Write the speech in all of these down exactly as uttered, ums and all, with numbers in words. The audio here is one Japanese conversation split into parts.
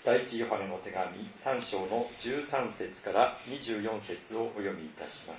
第一ヨハネの手紙さん章のじゅうさん節からにじゅうよん節をお読みいたします。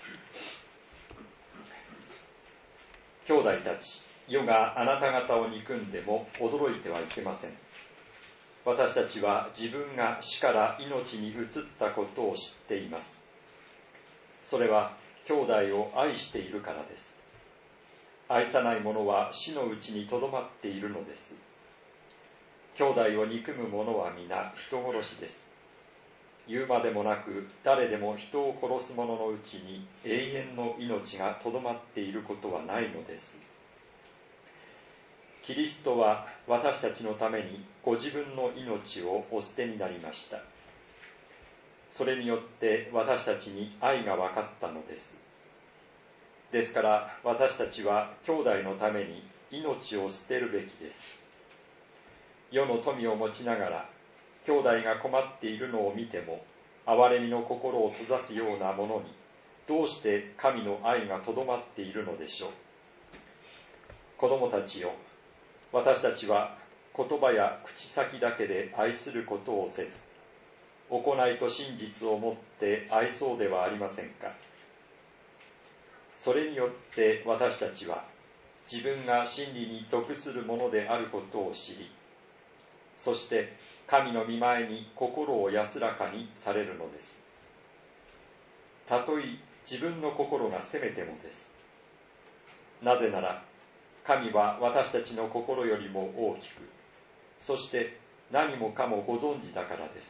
兄弟たち、世があなた方を憎んでも驚いてはいけません。私たちは自分が死から命に移ったことを知っています。それは兄弟を愛しているからです。愛さない者は死のうちにとどまっているのです。兄弟を憎む者は皆人殺しです。言うまでもなく、誰でも人を殺す者のうちに永遠の命がとどまっていることはないのです。キリストは私たちのためにご自分の命をお捨てになりました。それによって私たちに愛が分かったのです。ですから私たちは兄弟のために命を捨てるべきです。世の富を持ちながら兄弟が困っているのを見ても憐れみの心を閉ざすようなものにどうして神の愛がとどまっているのでしょう。子供たちよ、私たちは言葉や口先だけで愛することをせず、行いと真実をもって愛そうではありませんか。それによって私たちは自分が真理に属するものであることを知り、そして神の御前に心を安らかにされるのです。たとえ自分の心が責めてもです。なぜなら神は私たちの心よりも大きく、そして何もかもご存知だからです。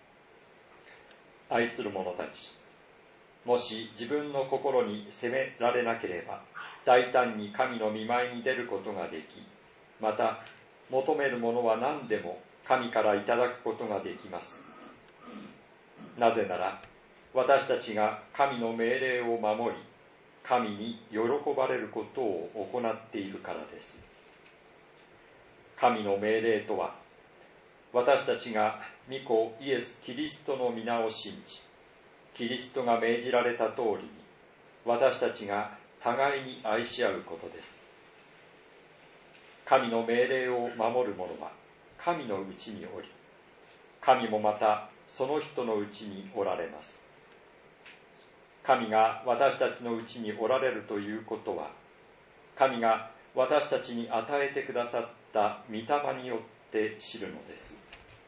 愛する者たち、もし自分の心に責められなければ、大胆に神の御前に出ることができ、また求めるものは何でも神からいただくことができます。なぜなら、私たちが神の命令を守り、神に喜ばれることを行っているからです。神の命令とは、私たちが御子イエス・キリストの皆を信じ、キリストが命じられた通りに、私たちが互いに愛し合うことです。神の命令を守る者は神のうちにおり、神もまたその人のうちにおられます。神が私たちのうちにおられるということは、神が私たちに与えてくださった御霊によって知るのです。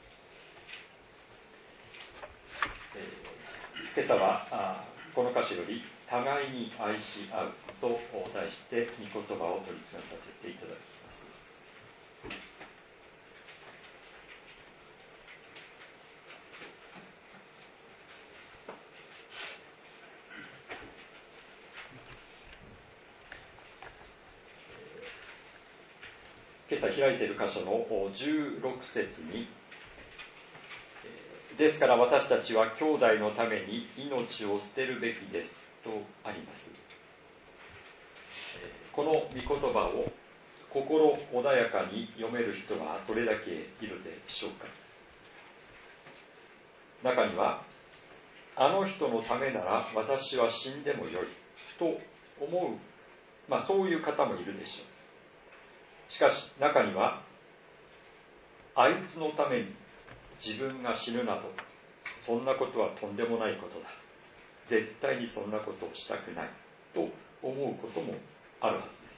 えー、今朝はこの箇所より互いに愛し合うと題して御言葉を取り次がさせていただきます。今朝開いている箇所のじゅうろく節に、ですから私たちは兄弟のために命を捨てるべきですとあります。この御言葉を心穏やかに読める人はどれだけいるでしょうか。中には、あの人のためなら私は死んでもよいと思う、まあそういう方もいるでしょう。しかし中には、あいつのために自分が死ぬなど、そんなことはとんでもないことだ。絶対にそんなことをしたくないと思うこともあるはずです。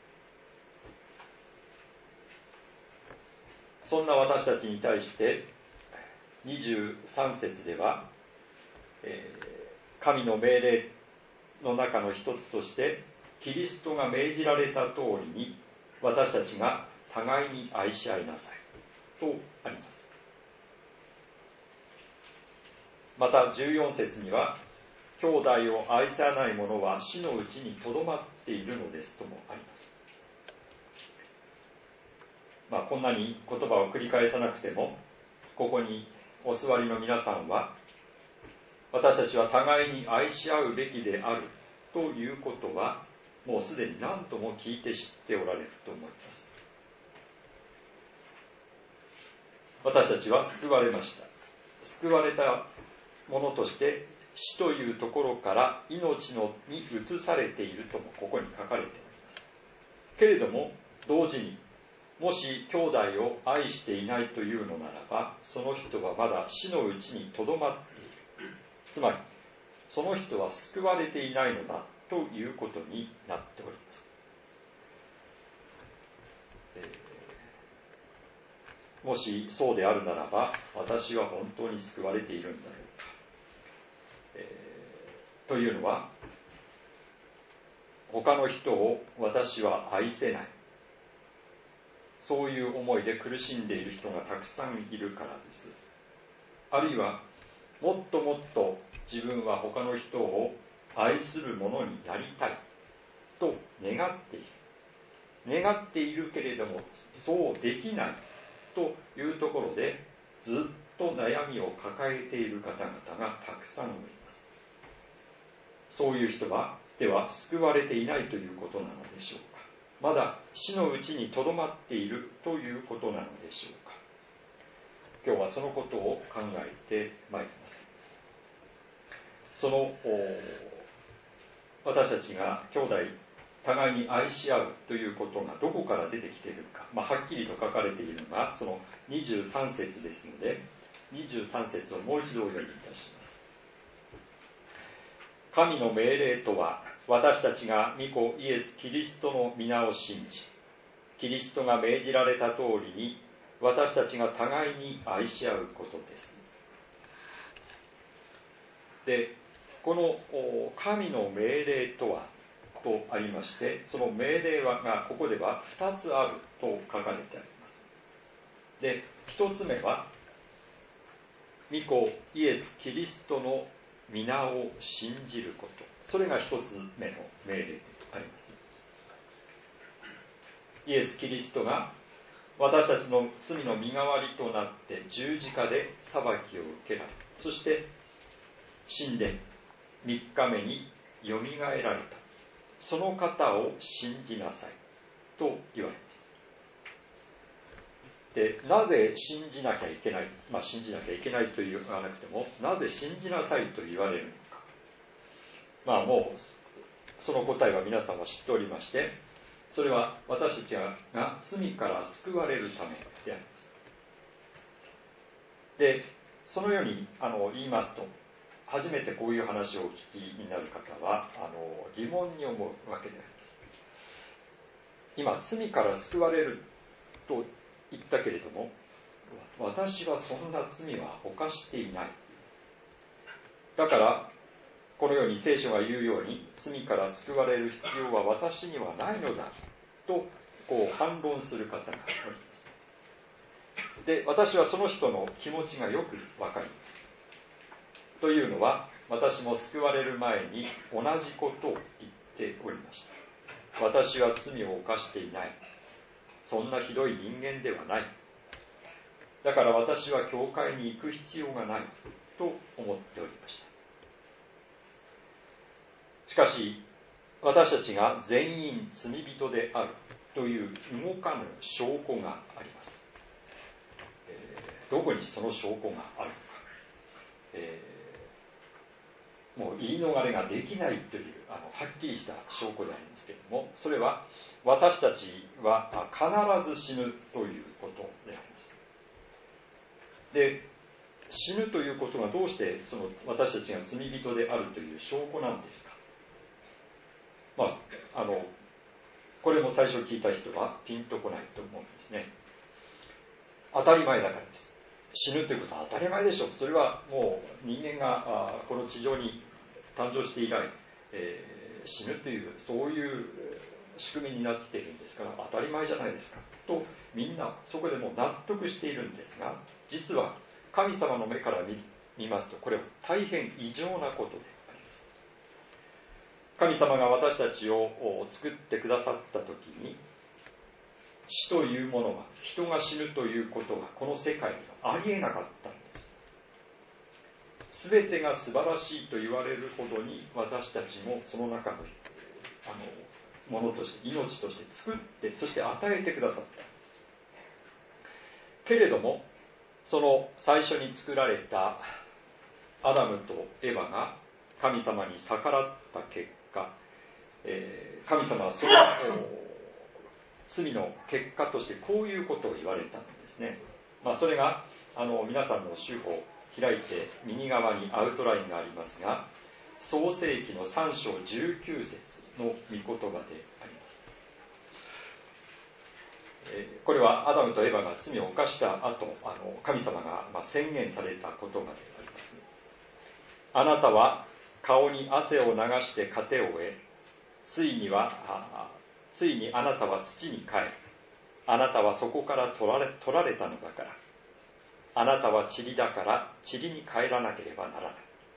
そんな私たちに対してにじゅうさん節では、えー、神の命令の中の一つとしてキリストが命じられた通りに私たちが互いに愛し合いなさいとあります。またじゅうよん節には、兄弟を愛さない者は死のうちにとどまっているのですともあります。まあこんなに言葉を繰り返さなくても、ここにお座りの皆さんは、私たちは互いに愛し合うべきであるということは、もうすでに何とも聞いて知っておられると思います。私たちは救われました。救われたものとして死というところから命のに移されているともここに書かれております。けれども同時にもし兄弟を愛していないというのならば、その人はまだ死のうちにとどまっている。つまり、その人は救われていないのだということになっております。えー、もしそうであるならば、私は本当に救われているんだろうか。えー、というのは、他の人を私は愛せない。そういう思いで苦しんでいる人がたくさんいるからです。あるいは、もっともっと自分は他の人を愛するものになりたいと願っている。願っているけれども、そうできないというところで、ずっと悩みを抱えている方々がたくさんおります。そういう人は、では救われていないということなのでしょうか。まだ死のうちにとどまっているということなのでしょうか。今日はそのことを考えてまいります。その私たちが兄弟互いに愛し合うということがどこから出てきているか、まあ、はっきりと書かれているのがそのにじゅうさん節ですので、にじゅうさん節をもう一度お読みいたします。神の命令とは、私たちが御子イエス・キリストの皆を信じ、キリストが命じられた通りに私たちが互いに愛し合うことです。で、この神の命令とはとありまして、その命令はがここではふたつあると書かれてあります。で、ひとつめは御子イエス・キリストの皆を信じること。それが一つ目の命令であります。イエス・キリストが私たちの罪の身代わりとなって十字架で裁きを受けられ、そして死んで三日目によみがえられた。その方を信じなさいと言われます。で、なぜ信じなきゃいけない、まあ信じなきゃいけないと言わなくても、なぜ信じなさいと言われるのか。まあもう、その答えは皆さんは知っておりまして、それは私たちが罪から救われるためであります。で、そのようにあの言いますと、初めてこういう話をお聞きになる方はあの疑問に思うわけであります。今、罪から救われると言ったけれども、私はそんな罪は犯していない。だから、このように聖書が言うように、罪から救われる必要は私にはないのだとこう反論する方がおります。で、私はその人の気持ちがよくわかります。というのは、私も救われる前に同じことを言っておりました。私は罪を犯していない。そんなひどい人間ではない。だから私は教会に行く必要がないと思っておりました。しかし、私たちが全員罪人であるという動かぬ証拠があります。えー、どこにその証拠があるのか。えー、もう言い逃れができないというあのはっきりした証拠でありますけれども、それは私たちは必ず死ぬということであります。で、死ぬということがどうしてその私たちが罪人であるという証拠なんですか。まあ、あのこれも最初聞いた人はピンとこないと思うんですね。当たり前だからです。死ぬということは当たり前でしょう。それはもう人間がこの地上に誕生して以来、えー、死ぬというそういう仕組みになっているんですから当たり前じゃないですかとみんなそこでも納得しているんですが、実は神様の目から 見, 見ますとこれは大変異常なことであります。神様が私たちを作ってくださったときに、死というものは、人が死ぬということがこの世界にはありえなかったんです。すべてが素晴らしいと言われるほどに私たちもその中のあのものとして命として作って、そして与えてくださったんです。けれどもその最初に作られたアダムとエヴァが神様に逆らった結果、えー、神様はその罪の結果としてこういうことを言われたんですね。まあ、それがあの皆さんの手法を開いて右側にアウトラインがありますが、創世記のさん章じゅうきゅう節の御言葉であります。これはアダムとエバが罪を犯した後、あの神様が宣言された言葉であります。あなたは顔に汗を流して糧を得、ついにはついにあなたは土に帰る。あなたはそこから取られ、取られたのだから。あなたは塵だから塵に帰らなければならない。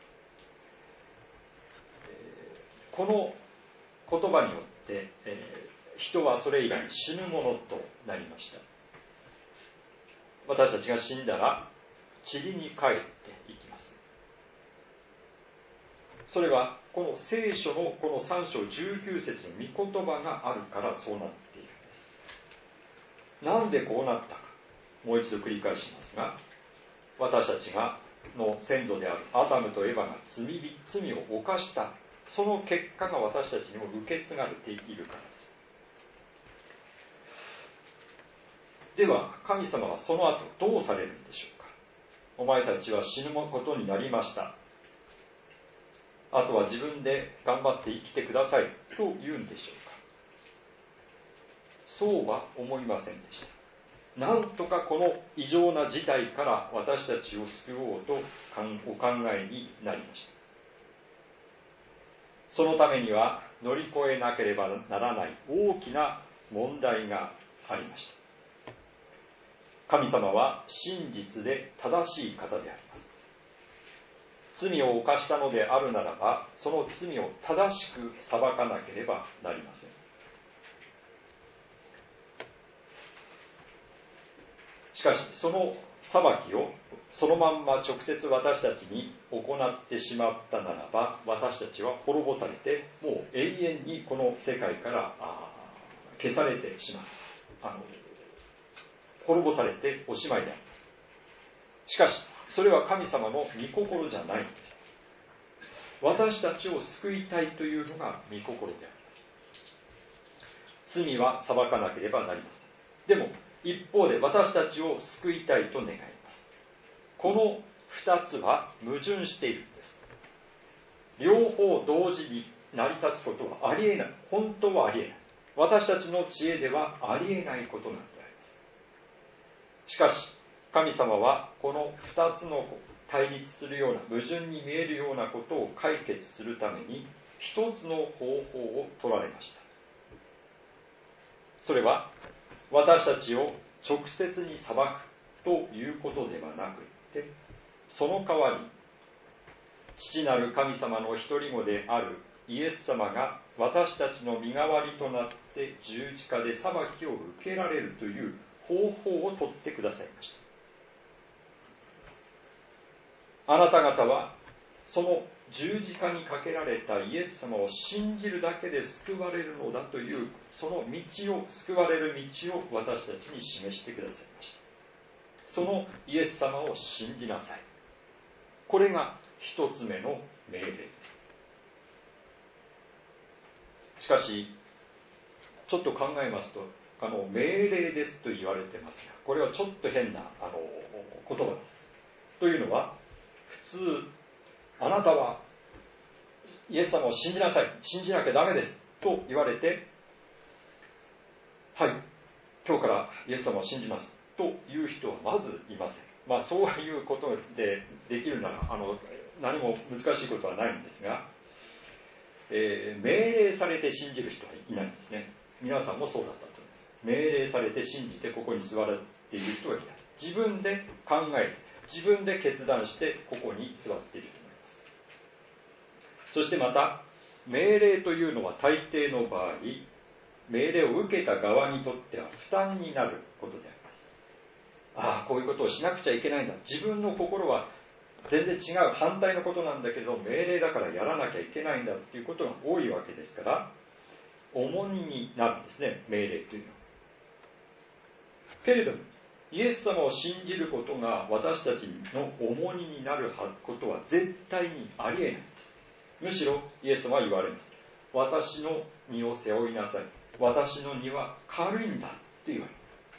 この言葉によって、えー人はそれ以来死ぬものとなりました。私たちが死んだら塵に帰っていきます。それはこの聖書のこのさん章じゅうきゅう節の御言葉があるからそうなっているんです。なんでこうなったか、もう一度繰り返しますが、私たちがの先祖であるアダムとエバが罪、罪を犯した、その結果が私たちにも受け継がれているからです。では神様はその後どうされるんでしょうか。お前たちは死ぬことになりました。あとは自分で頑張って生きてくださいと言うんでしょうか。そうは思いませんでした。なんとかこの異常な事態から私たちを救おうとお考えになりました。そのためには乗り越えなければならない大きな問題がありました。神様は真実で正しい方であります。罪を犯したのであるならば、その罪を正しく裁かなければなりません。しかし、その裁きをそのまんま直接私たちに行ってしまったならば、私たちは滅ぼされて、もう永遠にこの世界から消されてしまう。あの滅ぼされておしまいであります。しかし、それは神様の御心じゃないんです。私たちを救いたいというのが御心であります。罪は裁かなければなりません。でも、一方で私たちを救いたいと願います。この二つは矛盾しているんです。両方同時に成り立つことはありえない。本当はありえない。私たちの知恵ではありえないことなんであります。しかし、神様はこの二つの対立するような、矛盾に見えるようなことを解決するために、一つの方法を取られました。それは、私たちを直接に裁くということではなくて、その代わり、父なる神様の一人子であるイエス様が私たちの身代わりとなって十字架で裁きを受けられるという方法を取ってくださいました。あなた方はその十字架にかけられたイエス様を信じるだけで救われるのだというその道を、救われる道を私たちに示してくださいました。そのイエス様を信じなさい。これが一つ目の命令です。しかしちょっと考えますと、あの命令ですと言われてますが、これはちょっと変なあの言葉です。というのは、普通あなたはイエス様を信じなさい、信じなきゃダメですと言われて、はい、今日からイエス様を信じますという人はまずいません。まあそういうことでできるならあの何も難しいことはないんですが、えー、命令されて信じる人はいないんですね。皆さんもそうだったと思います。命令されて信じてここに座っている人はいない。自分で考えて、自分で決断してここに座っていると思います。そしてまた、命令というのは大抵の場合、命令を受けた側にとっては負担になることであります。ああ、こういうことをしなくちゃいけないんだ。自分の心は全然違う、反対のことなんだけど、命令だからやらなきゃいけないんだっていうことが多いわけですから、重荷になるんですね、命令というのは。けれども、イエス様を信じることが私たちの重荷になることは絶対にありえないんです。むしろイエス様は言われます。私の荷を背負いなさい。 私の荷は軽いんだって言われる。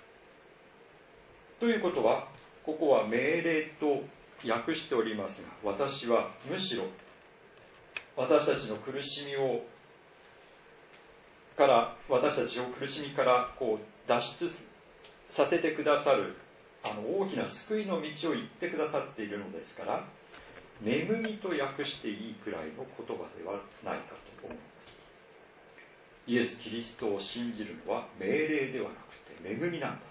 ということは、ここは命令と訳しておりますが、私はむしろ私たちの苦しみをから私たちを苦しみからこう脱出させてくださるあの大きな救いの道を言ってくださっているのですから、恵みと訳していいくらいの言葉ではないかと思います。イエス・キリストを信じるのは命令ではなくて恵みなんだ。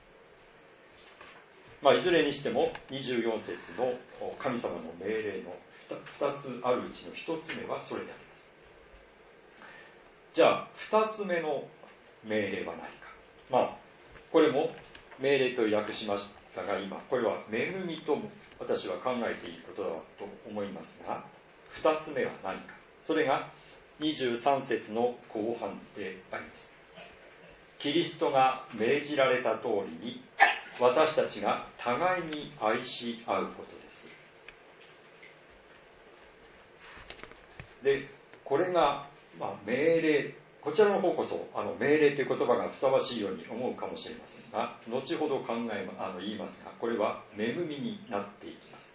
まあ、いずれにしてもにじゅうよん節の神様の命令のふたつあるうちのひとつめはそれであります。じゃあふたつめの命令は何か。まあこれも命令と訳しましたが、今これは恵みとも私は考えていることだと思いますが、ふたつめは何か。それがにじゅうさん節の後半であります。キリストが命じられた通りに私たちが互いに愛し合うことです。で、これが、まあ、命令、こちらの方こそあの命令という言葉がふさわしいように思うかもしれませんが、後ほど考えあの言いますが、これは恵みになっていきます。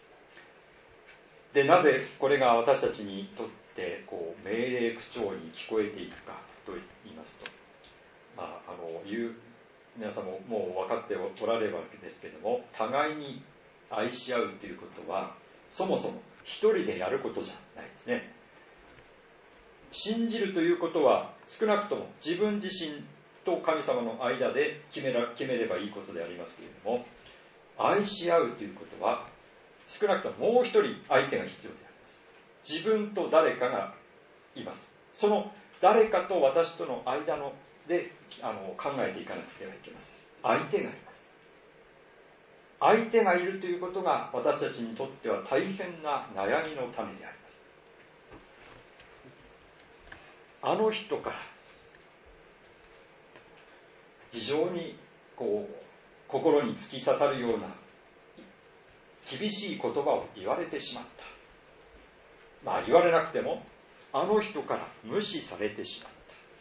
で、なぜこれが私たちにとってこう命令口調に聞こえていくかと言いますと、まあ、あの言う皆さんももう分かっておられるわけですけれども、互いに愛し合うということはそもそも一人でやることじゃないですね。信じるということは少なくとも自分自身と神様の間で決めら、決めればいいことでありますけれども、愛し合うということは少なくとももう一人相手が必要であります。自分と誰かがいます。その誰かと私との間のであの考えていかなくてはいけません。相手がいます。相手がいるということが私たちにとっては大変な悩みの種であります。あの人から非常にこう心に突き刺さるような厳しい言葉を言われてしまった。まあ言われなくてもあの人から無視されてしまった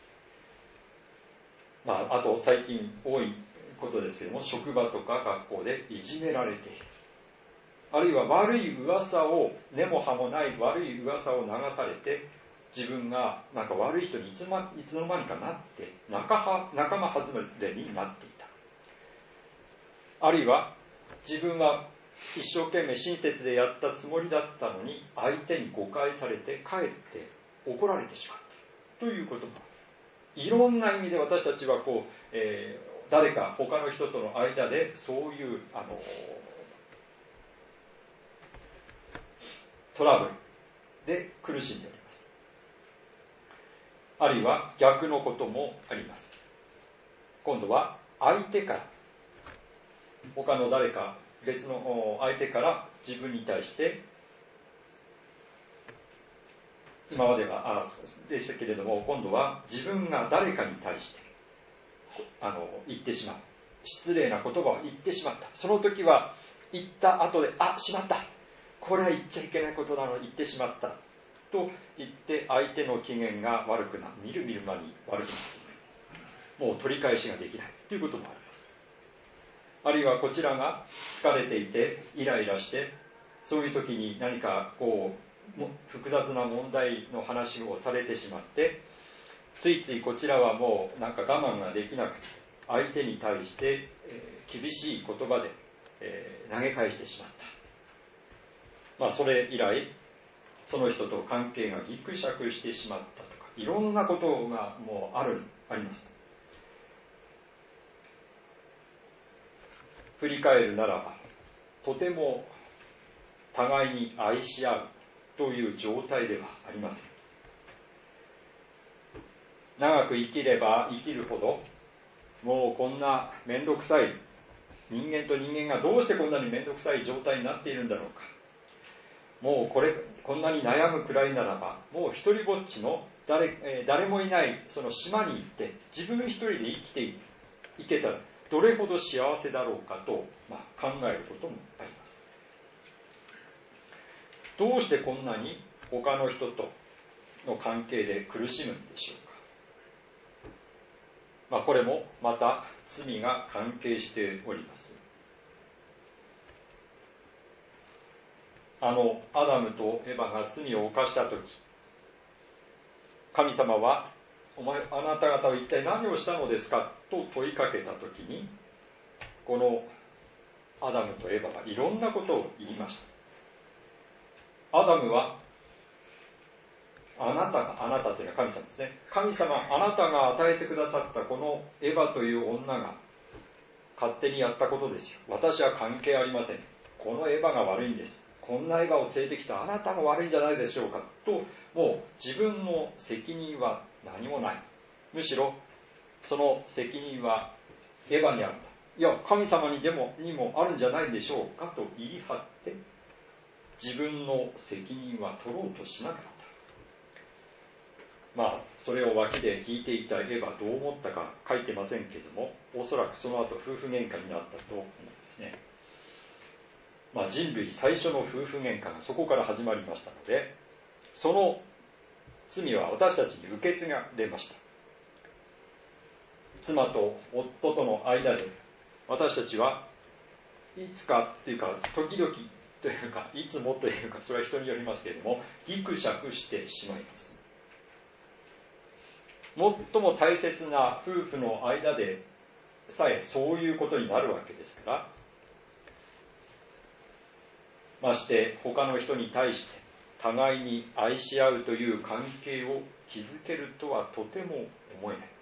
。まああと最近多いことですけれども、職場とか学校でいじめられている。あるいは悪い噂を、根も葉もない悪い噂を流されて、自分がなんか悪い人にいつの間にかなって仲は仲間外れになっていた。あるいは自分は一生懸命親切でやったつもりだったのに相手に誤解されてかえって怒られてしまったということも、いろんな意味で私たちはこう、えー、誰か他の人との間でそういうあのトラブルで苦しんでおります。あるいは逆のこともあります。今度は相手から、他の誰か別の相手から自分に対して、今まではあでしたけれども、今度は自分が誰かに対してあの言ってしまう、失礼な言葉を言ってしまった。その時は言った後で、あ、しまった、これは言っちゃいけないことなのに言ってしまったと言って相手の機嫌が悪くなる、みるみる間に悪くなっていく。もう取り返しができないということもあります。あるいはこちらが疲れていてイライラして、そういう時に何かこう複雑な問題の話をされてしまって、ついついこちらはもうなんか我慢ができなくて相手に対して、えー、厳しい言葉で、えー、投げ返してしまった。まあそれ以来その人と関係がギクシャクしてしまったとか、いろんなことがもうあるあります。振り返るならば、とても互いに愛し合うという状態ではありません。長く生きれば生きるほど、もうこんなめんどくさい、人間と人間がどうしてこんなにめんどくさい状態になっているんだろうか。もうこれこんなに悩むくらいならば、もう一人ぼっちの 誰,、えー、誰もいないその島に行って自分一人で生きていけたらどれほど幸せだろうかと、まあ、考えることもあります。どうしてこんなに他の人との関係で苦しむんでしょうか。 まあ、これもまた罪が関係しております。あのアダムとエバが罪を犯したとき、神様はお前あなた方は一体何をしたのですかと問いかけたときに、このアダムとエバがいろんなことを言いました。アダムはあなたが、あなたというのは神様ですね。神様、あなたが与えてくださったこのエバという女が勝手にやったことですよ。私は関係ありません。このエバが悪いんです。こんなエバを連れてきたあなたも悪いんじゃないでしょうかと、もう自分の責任は何もない。むしろその責任はエバにあるんだ。いや、神様にでもにもあるんじゃないでしょうかと言い張って自分の責任は取ろうとしなかった。まあそれを脇で聞いていたエバどう思ったか書いてませんけれども、おそらくその後夫婦喧嘩になったと思うんですね。まあ、人類最初の夫婦喧嘩がそこから始まりましたので、その罪は私たちに受け継がれました。妻と夫との間で私たちはいつかというか時々というかいつもというか、それは人によりますけれども、ギクシャクしてしまいます。最も大切な夫婦の間でさえそういうことになるわけですから、まして他の人に対して互いに愛し合うという関係を築けるとはとても思えないです。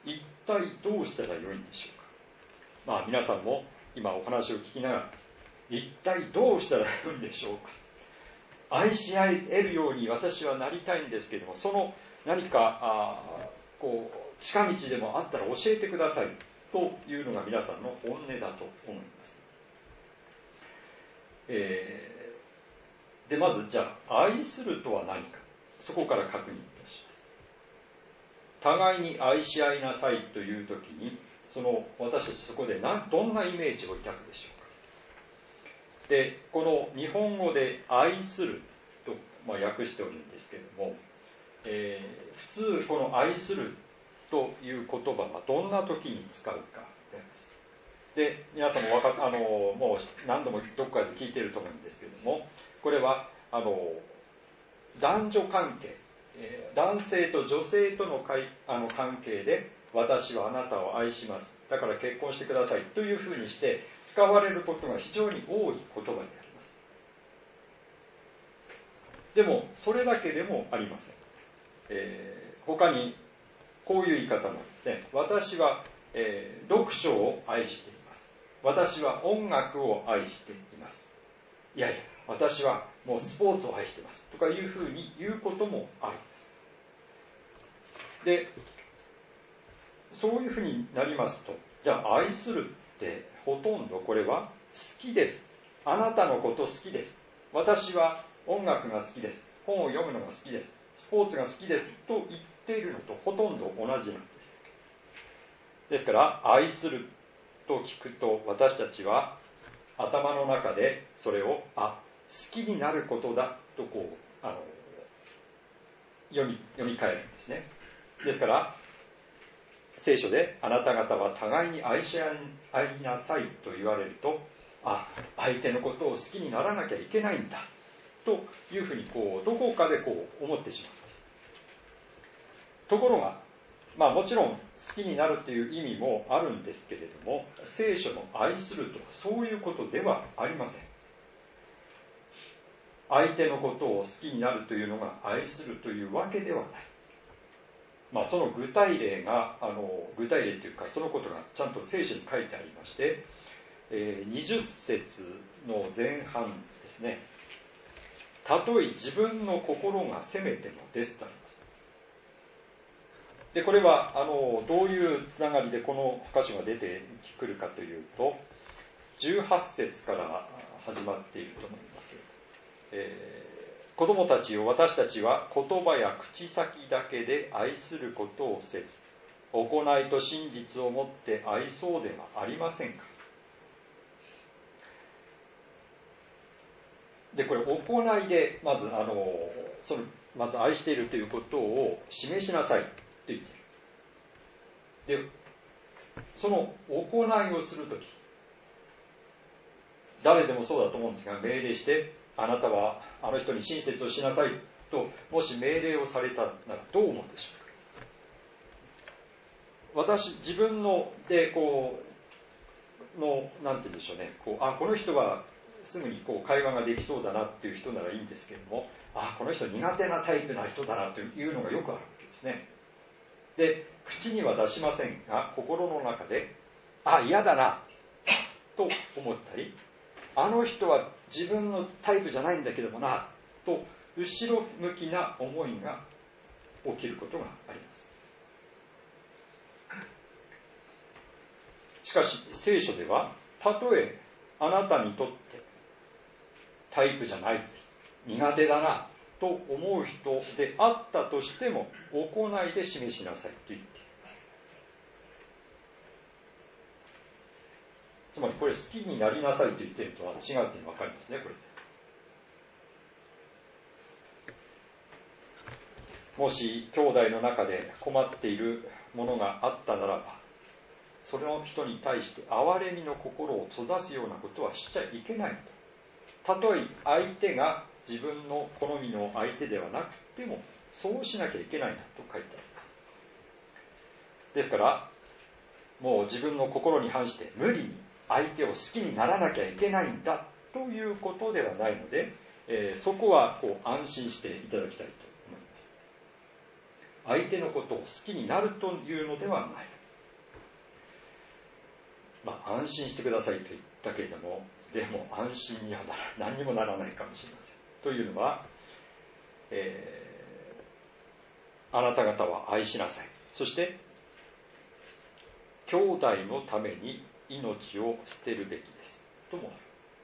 一体どうしたらよいんでしょうか。まあ皆さんも今お話を聞きながら、一体どうしたらよいんでしょうか。愛し合えるように私はなりたいんですけれども、その何かあこう近道でもあったら教えてくださいというのが皆さんの本音だと思います。えー、でまずじゃあ愛するとは何か、そこから確認いたします。互いに愛し合いなさいというときに、その私たちそこで何どんなイメージを抱くでしょうか。でこの日本語で愛すると、まあ、訳しておるんですけれども、えー、普通この愛するという言葉はどんな時に使うかです。で皆さんもわかあのもう何度もどこかで聞いていると思うんですけれども、これはあの男女関係、えー、男性と女性とのかいあの関係で、私はあなたを愛します、だから結婚してくださいというふうにして使われることが非常に多い言葉であります。でもそれだけでもありません。えー、他にこういう言い方もですね、私は、えー、読書を愛しています、私は音楽を愛しています、いやいや私はもうスポーツを愛していますとかいうふうに言うこともあるんです。でそういうふうになりますと、じゃあ愛するってほとんどこれは好きです、あなたのこと好きです、私は音楽が好きです、本を読むのが好きです、スポーツが好きですと言っているのとほとんど同じなんです。ですから愛すると聞くと、私たちは頭の中でそれをあ好きになることだとこうあの読み読み替えるんですね。ですから聖書であなた方は互いに愛し合いなさいと言われると、あ相手のことを好きにならなきゃいけないんだというふうにこうどこかでこう思ってしまいます。ところが、まあもちろん好きになるという意味もあるんですけれども、聖書の愛するとはそういうことではありません。相手のことを好きになるというのが愛するというわけではない。まあその具体例が、あの具体例というかそのことがちゃんと聖書に書いてありまして、えー、にじゅっ節の前半ですね。たとえ自分の心が責めてもですとあります。でこれはあのどういうつながりでこの箇所が出てくるかというと、じゅうはち節から始まっていると思います。えー、子供たちを私たちは言葉や口先だけで愛することをせず、行いと真実をもって愛そうではありませんか。でこれ行いでまずあのそのまず愛しているということを示しなさいと言っている。 で、その行いをするとき、誰でもそうだと思うんですが、命令して、あなたはあの人に親切をしなさいと、もし命令をされたならどう思うでしょうか。私、自分ので、こう、の、なんて言うんでしょうね、こう、あ、この人はすぐにこう会話ができそうだなっていう人ならいいんですけれども、あ、この人苦手なタイプな人だなというのがよくあるわけですね。で、口には出しませんが、心の中で、あ、嫌だな、と思ったり、あの人は自分のタイプじゃないんだけどもな、と、後ろ向きな思いが起きることがあります。しかし、聖書では、たとえあなたにとってタイプじゃない、苦手だな、と思う人であったとしても、行いで示しなさいと言っている。つまりこれ好きになりなさいと言っているとは違うっていうのが分かりますね、これ。もし兄弟の中で困っているものがあったならば、その人に対して憐れみの心を閉ざすようなことはしちゃいけないと。たとえ相手が自分の好みの相手ではなくても、そうしなきゃいけないんだと書いてあります。ですから、もう自分の心に反して無理に相手を好きにならなきゃいけないんだということではないので、えー、そこはこう安心していただきたいと思います。相手のことを好きになるというのではない。まあ、安心してくださいと言ったけれども、でも安心にはなら何にもならないかもしれません。というのは、えー、あなた方は愛しなさい。そして、兄弟のために命を捨てるべきですともあ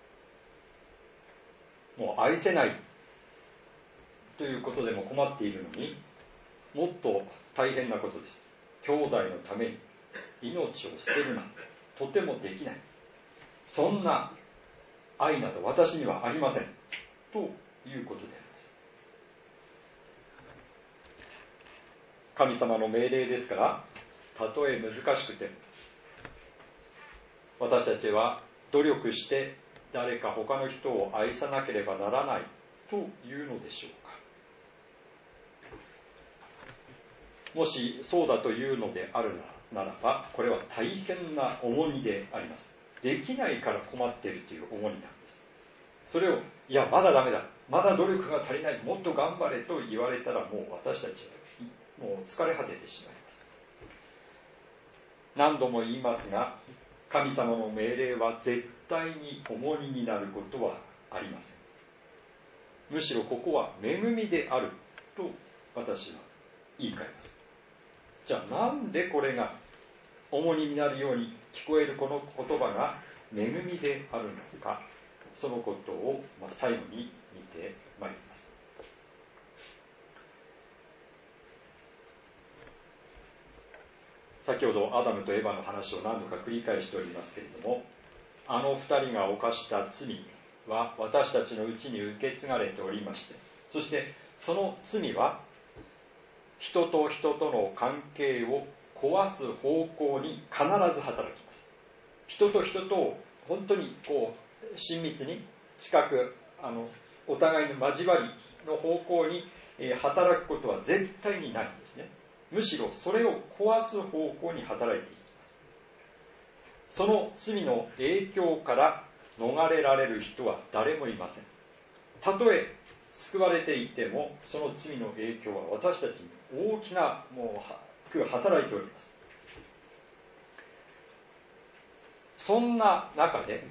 る。もう愛せないということでも困っているのに、もっと大変なことです。兄弟のために命を捨てるなんてとてもできない。そんな愛など私にはありませんということであります。神様の命令ですから、たとえ難しくても私たちは努力して誰か他の人を愛さなければならないというのでしょうか。もしそうだというのであるならば、これは大変な重荷であります。できないから困っているという重荷なんです。それを、いや、まだダメだ、まだ努力が足りない、もっと頑張れと言われたら、もう私たちはもう疲れ果ててしまいます。何度も言いますが、神様の命令は絶対に重荷になることはありません。むしろここは恵みであると私は言い換えます。じゃあなんでこれが重荷になるように聞こえるこの言葉が恵みであるのか、そのことを最後に見てまいります。先ほどアダムとエバの話を何度か繰り返しておりますけれども、あの二人が犯した罪は私たちのうちに受け継がれておりまして、そしてその罪は人と人との関係を壊す方向に必ず働きます。人と人とを本当にこう親密に近くあのお互いの交わりの方向に働くことは絶対にないんですね。むしろそれを壊す方向に働いていきます。その罪の影響から逃れられる人は誰もいません。たとえ救われていても、その罪の影響は私たちに大きなもう働いております。そんな中で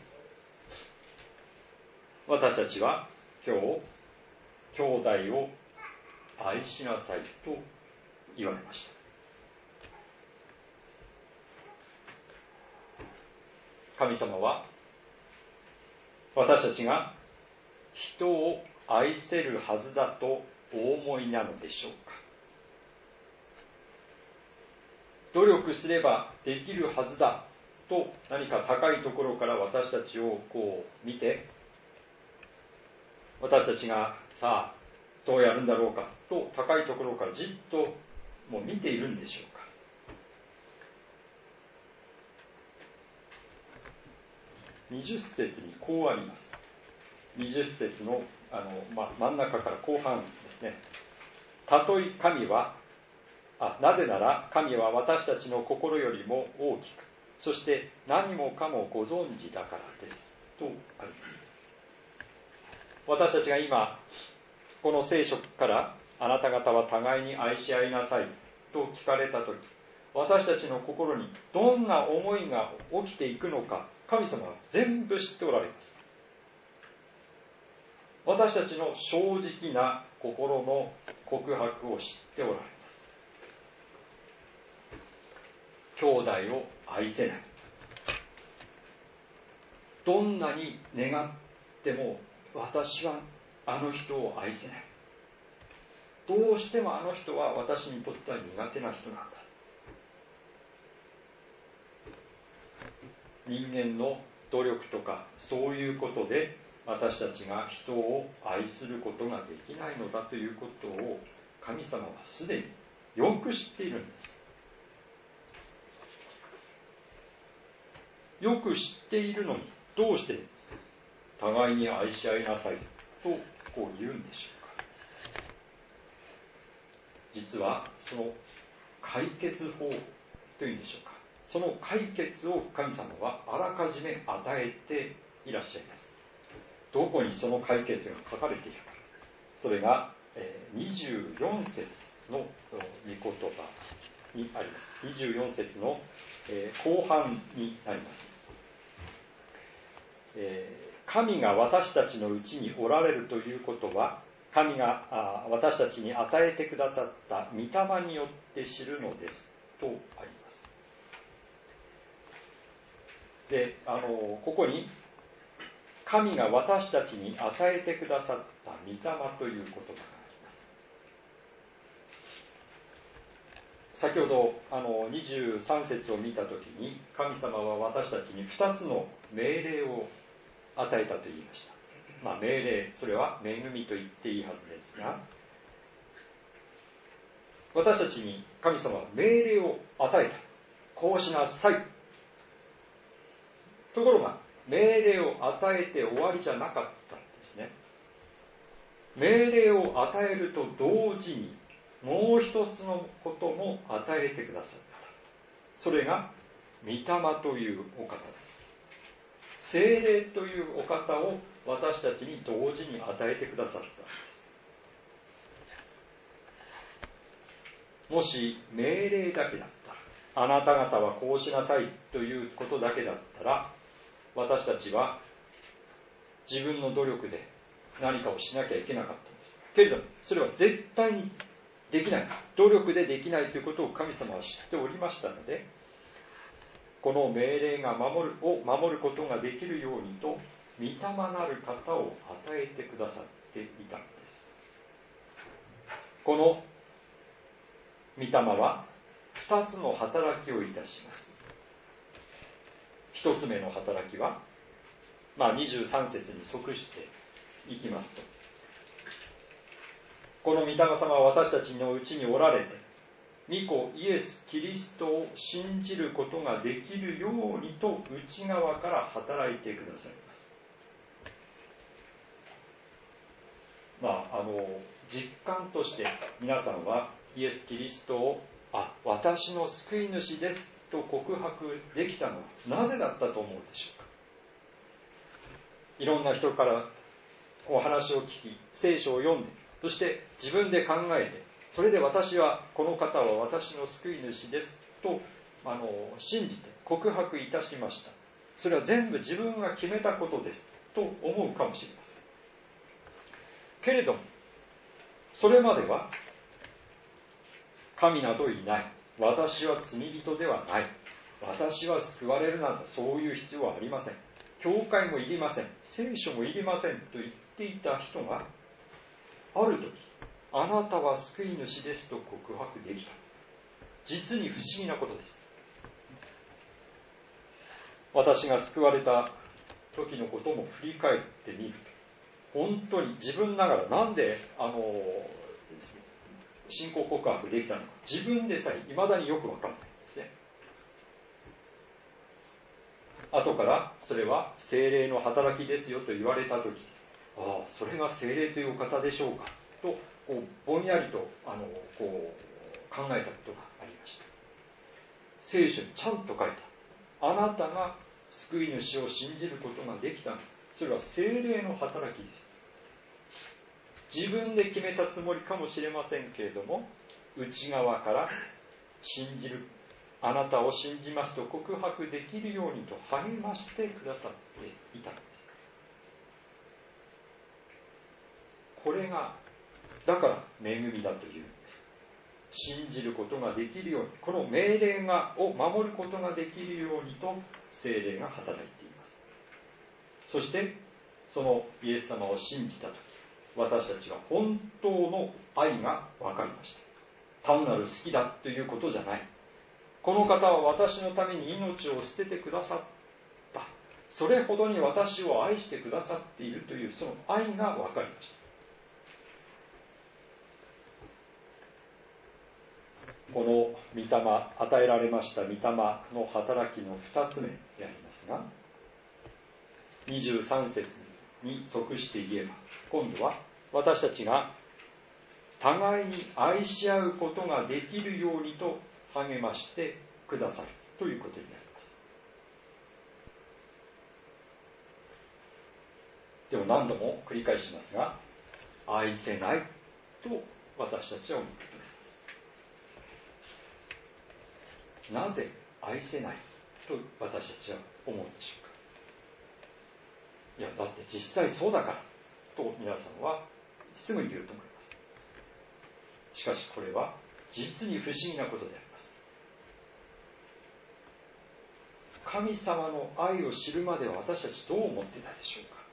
私たちは今日兄弟を愛しなさいと言われました。神様は私たちが人を愛せるはずだとお思いなのでしょうか。努力すればできるはずだと何か高いところから私たちをこう見て、私たちがさあどうやるんだろうかと高いところからじっともう見ているんでしょうか。 にじゅっ節にこうあります。にじゅっ節の、あの、ま、真ん中から後半ですね。たとえ神はあなぜなら神は私たちの心よりも大きく、そして何もかもご存知だからですとあります。私たちが今この聖書からあなた方は互いに愛し合いなさいと聞かれたとき、私たちの心にどんな思いが起きていくのか、神様は全部知っておられます。私たちの正直な心の告白を知っておられます。兄弟を愛せない。どんなに願っても私はあの人を愛せない。どうしてもあの人は私にとっては苦手な人なんだ。人間の努力とかそういうことで私たちが人を愛することができないのだということを神様はすでによく知っているんです。よく知っているのにどうして互いに愛し合いなさいとこう言うんでしょうか。実はその解決法というんでしょうか。その解決を神様はあらかじめ与えていらっしゃいます。どこにその解決が書かれているか。それがにじゅうよん節の御言葉にあります。にじゅうよん節の後半になります。神が私たちのうちにおられるということは、神が私たちに与えてくださった御霊によって知るのですとあります。で、あのここに神が私たちに与えてくださった御霊という言葉があります。先ほどあのにじゅうさん節を見たときに、神様は私たちにふたつの命令を与えたと言いました。まあ、命令、それは恵みと言っていいはずですが、私たちに神様は命令を与えた。こうしなさい。ところが、命令を与えて終わりじゃなかったんですね。命令を与えると同時に、もう一つのことも与えてくださった。それが、御霊というお方です。聖霊というお方を私たちに同時に与えてくださったんです。もし命令だけだったら、あなた方はこうしなさいということだけだったら、私たちは自分の努力で何かをしなきゃいけなかったんです。けれども、それは絶対にできない。努力でできないということを神様は知っておりましたので、この命令が守るを守ることができるようにと、御霊なる方を与えてくださっていたのです。この御霊は二つの働きをいたします。一つ目の働きは、まあ、にじゅうさん節に即していきますと、この御霊様は私たちのうちにおられて、御子イエス・キリストを信じることができるようにと内側から働いてくださいます。まあ、あの実感として皆さんはイエス・キリストをあ私の救い主ですと告白できたのはなぜだったと思うでしょうか。いろんな人からお話を聞き、聖書を読んで、そして自分で考えて、それで私はこの方は私の救い主ですとあの信じて告白いたしました。それは全部自分が決めたことですと思うかもしれません。けれどもそれまでは神などいない、私は罪人ではない、私は救われるなんてそういう必要はありません、教会もいりません、聖書もいりませんと言っていた人がある時、あなたは救い主ですと告白できた。実に不思議なことです。私が救われた時のことも振り返ってみると、本当に自分ながらなんであの信仰告白できたのか、自分でさえ未だによくわかんないんですね。 後からそれは聖霊の働きですよと言われたとき、ああ、それが聖霊というお方でしょうかと、こうぼんやりとあのこう考えたことがありました。聖書にちゃんと書いた。あなたが救い主を信じることができたの。それは聖霊の働きです。自分で決めたつもりかもしれませんけれども、内側から信じる、あなたを信じますと告白できるようにと励ましてくださっていたのです。これがだから恵みだというんです。信じることができるように、この命令がを守ることができるようにと聖霊が働いています。そしてそのイエス様を信じたとき、私たちは本当の愛が分かりました。単なる好きだということじゃない。この方は私のために命を捨ててくださった。それほどに私を愛してくださっているというその愛が分かりました。この御霊、与えられました御霊の働きの二つ目でありますが、にじゅうさん節に即して言えば、今度は私たちが互いに愛し合うことができるようにと励ましてくださるということになります。でも何度も繰り返しますが、愛せないと私たちは思っています。なぜ愛せないと私たちは思うでしょうか。いや、だって実際そうだからと皆さんはすぐに言うと思います。しかしこれは実に不思議なことであります。神様の愛を知るまでは私たちどう思っていたでしょうか。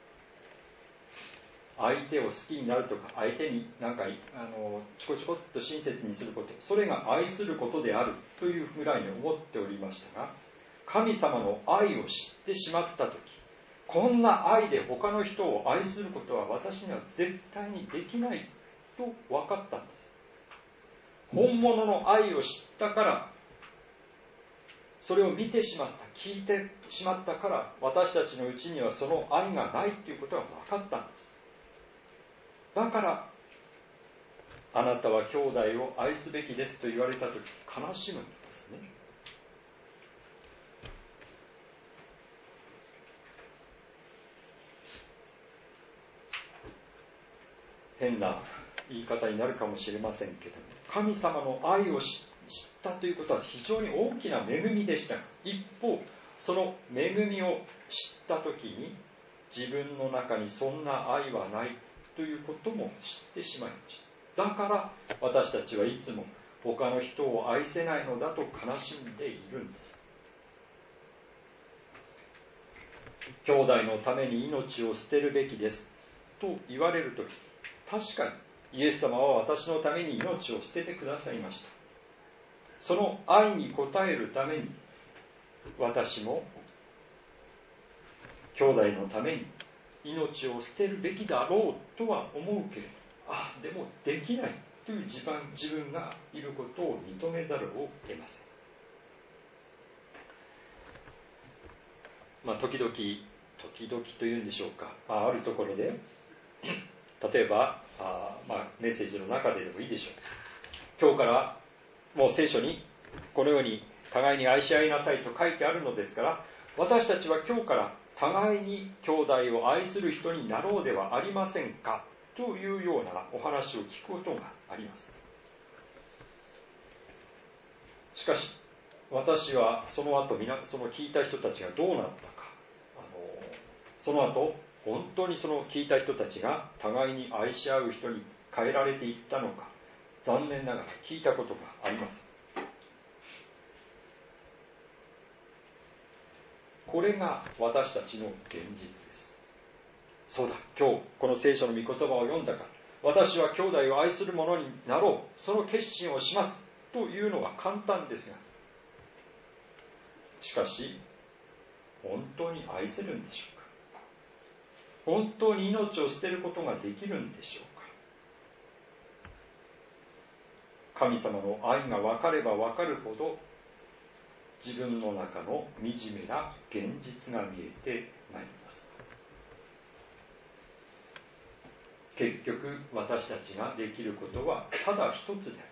相手を好きになるとか、相手になんかあのちょこちょこっと親切にすること、それが愛することであるというぐらいに思っておりましたが、神様の愛を知ってしまったとき、こんな愛で他の人を愛することは私には絶対にできないと分かったんです。本物の愛を知ったから、それを見てしまった、聞いてしまったから、私たちのうちにはその愛がないということが分かったんです。だから、あなたは兄弟を愛すべきですと言われたとき、悲しむんですね。変な言い方になるかもしれませんけども、神様の愛を知ったということは非常に大きな恵みでしたが、一方その恵みを知ったときに、自分の中にそんな愛はないということも知ってしまいました。だから私たちはいつも他の人を愛せないのだと悲しんでいるんです。兄弟のために命を捨てるべきですと言われるとき、確かにイエス様は私のために命を捨ててくださいました。その愛に応えるために、私も兄弟のために命を捨てるべきだろうとは思うけれど、ああでもできないという自分、自分がいることを認めざるを得ません。まあ時々時々というんでしょうか、まあ、あるところで例えばあ、まあ、メッセージの中ででもいいでしょう。今日からもう聖書にこのように互いに愛し合いなさいと書いてあるのですから、私たちは今日から互いに兄弟を愛する人になろうではありませんかというようなお話を聞くことがあります。しかし私はその後皆その聞いた人たちがどうなったか、あのその後本当にその聞いた人たちが互いに愛し合う人に変えられていったのか、残念ながら聞いたことがありません。これが私たちの現実です。そうだ、今日この聖書の御言葉を読んだから、私は兄弟を愛する者になろう、その決心をしますというのが簡単ですが、しかし本当に愛せるんでしょうか。本当に命を捨てることができるんでしょうか。神様の愛が分かれば分かるほど、 自分の中の惨めな現実が見えてまいります。結局私たちができることはただ一つであります。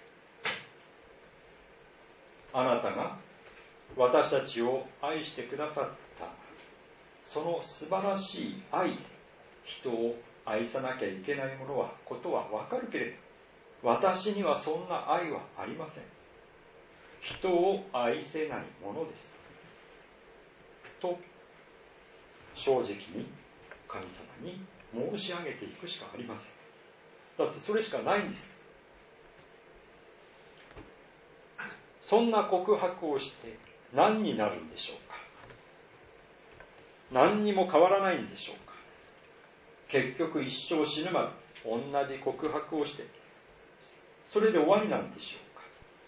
あなたが私たちを愛してくださったその素晴らしい愛で人を愛さなきゃいけないものはことはわかるけれど、私にはそんな愛はありません。人を愛せないものですと正直に神様に申し上げていくしかありません。だってそれしかないんです。そんな告白をして何になるんでしょうか。何にも変わらないんでしょうか。結局一生死ぬまで同じ告白をしてそれで終わりなんでしょうか。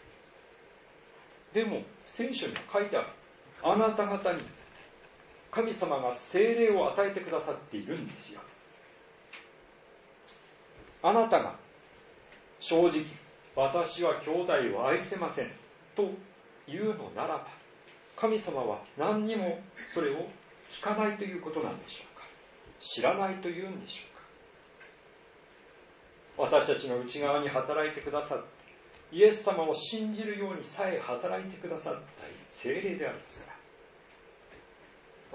でも聖書には書いてある。あなた方に神様が聖霊を与えてくださっているんですよ。あなたが正直私は兄弟を愛せませんと言うのならば、神様は何にもそれを聞かないということなんでしょうか。知らないというんでしょうか。私たちの内側に働いてくださって、イエス様を信じるようにさえ働いてくださった聖霊であるんですから、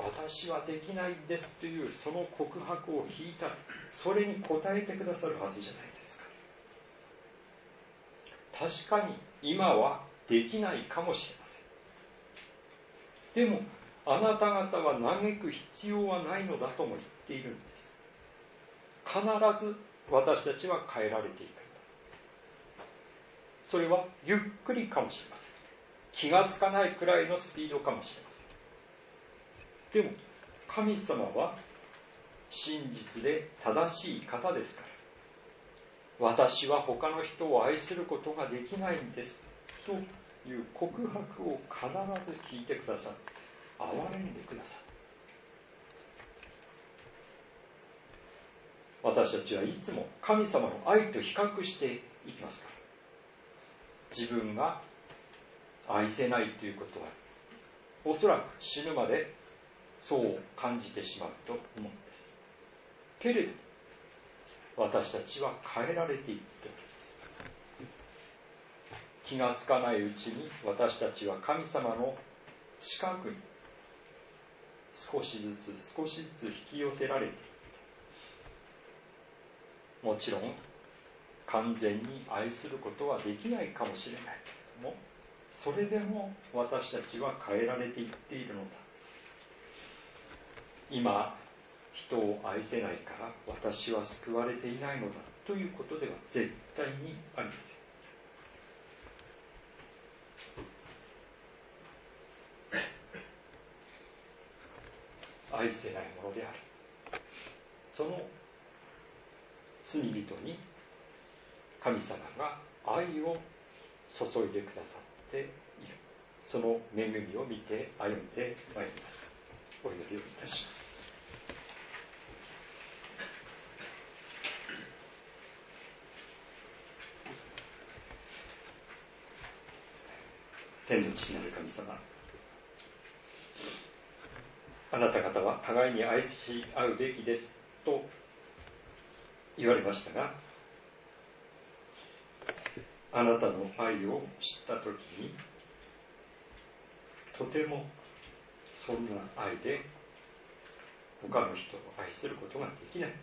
私はできないんですというその告白を聞いたら、それに応えてくださるはずじゃないですか。確かに今はできないかもしれません。でもあなた方は嘆く必要はないのだとも言っているんです。必ず私たちは変えられていくんだ。それはゆっくりかもしれません。気がつかないくらいのスピードかもしれません。でも神様は真実で正しい方ですから、私は他の人を愛することができないんですという告白を必ず聞いてくださって、憐れんでくださる。私たちはいつも神様の愛と比較していきますから、自分が愛せないということはおそらく死ぬまでそう感じてしまうと思うんです。けれど私たちは変えられていっております。気がつかないうちに私たちは神様の近くに少しずつ少しずつ引き寄せられていって、もちろん完全に愛することはできないかもしれないけれども、それでも私たちは変えられていっているのだ。今人を愛せないから私は救われていないのだということでは絶対にありません。愛せないものである。その罪人に神様が愛を注いでくださっている。その恵みを見て歩んでまいります。お祈りをいたします。天の父なる神様、あなた方は互いに愛し合うべきですと言われましたが、あなたの愛を知ったときに、とてもそんな愛で他の人を愛することができない。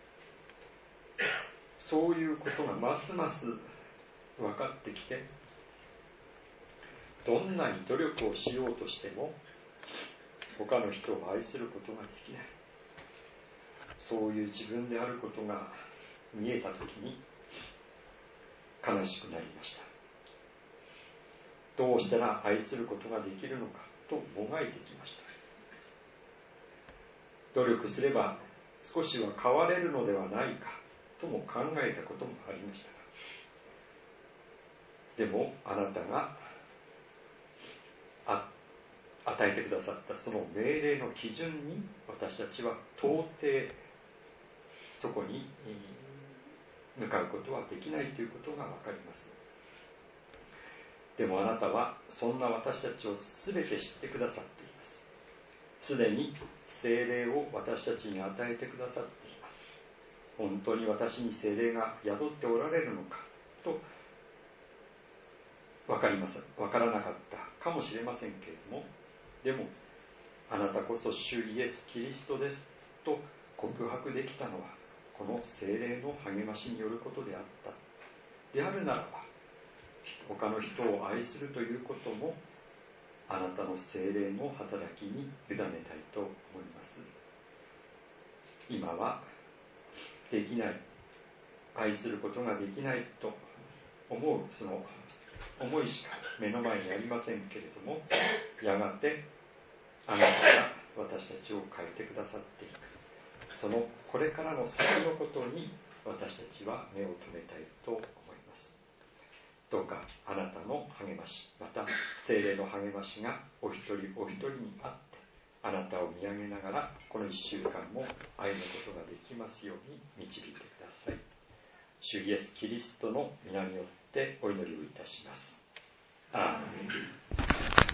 そういうことがますます分かってきて、どんなに努力をしようとしても他の人を愛することができない。そういう自分であることが見えたときに悲しくなりました。どうしたら愛することができるのかともがいてきました。努力すれば少しは変われるのではないかとも考えたこともありましたが、でもあなたがあ与えてくださったその命令の基準に私たちは到底そこに向かうことはできないということがわかります。 でもあなたはそんな私たちをすべて知ってくださっています。すでに聖霊を私たちに与えてくださっています。本当に私に聖霊が宿っておられるのかと分かりません。分からなかったかもしれませんけれども、でもあなたこそ主イエス・キリストですと告白できたのはこの聖霊の励ましによることであったであるならば、他の人を愛するということもあなたの聖霊の働きに委ねたいと思います。今はできない、愛することができないと思うその思いしか目の前にありませんけれども、やがてあなたが私たちを変えてくださっていく、そのこれからの先のことに私たちは目を留めたいと思います。どうかあなたの励まし、また聖霊の励ましがお一人お一人にあって、あなたを見上げながらこの一週間も歩むことができますように導いてください。主イエスキリストの皆によってお祈りをいたします。アーメン。